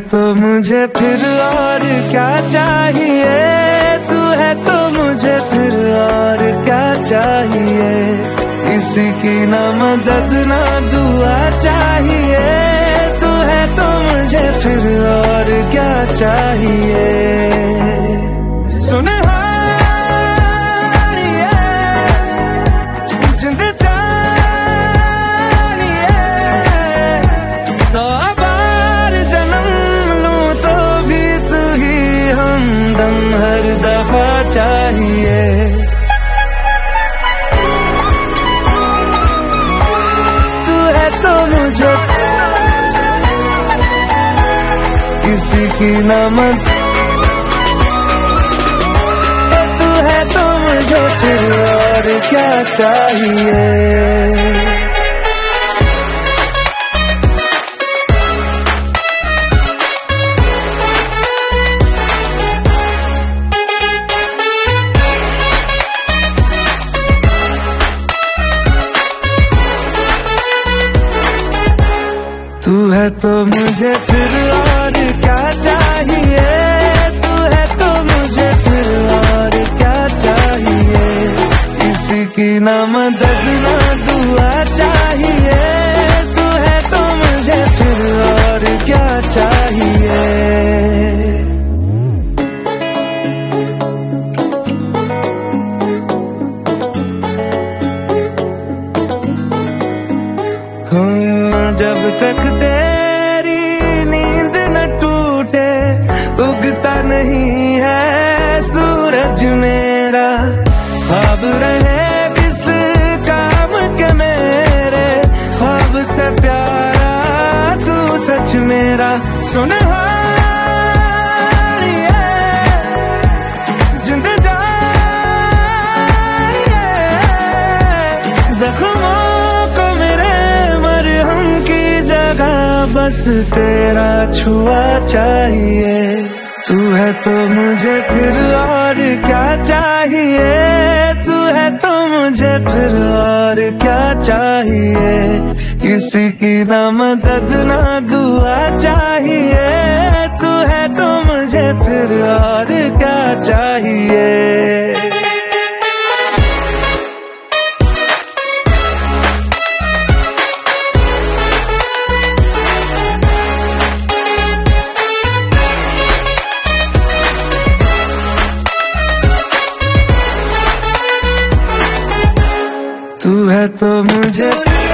तो मुझे फिर और क्या चाहिए, तू है तो मुझे फिर और क्या चाहिए। किसी की ना मदद ना दुआ चाहिए, तू है तो मुझे फिर और क्या चाहिए। सुने हर दफा चाहिए। तू है तो मुझे किसी की नमज, तू है तो मुझे फिर और क्या चाहिए। तू है तो मुझे फिर और क्या चाहिए, तू है तो मुझे फिर और क्या चाहिए। किसी की ना मदद ना दुआ चाहिए, तू है तो मुझे फिर और क्या चाहिए। जब तक तेरी नींद न टूटे, उगता नहीं है सूरज मेरा। ख्वाब रहे किस काम के मेरे, ख्वाब से प्यारा तू सच मेरा। सुन जिंद जानिए, जख्मों बस तेरा छुआ चाहिए। तू है तो मुझे फिर और क्या चाहिए, तू है तो मुझे फिर और क्या चाहिए। किसी की ना मदद ना दुआ चाहिए, तू है तो मुझे फिर और क्या चाहिए। तू है तो मुझे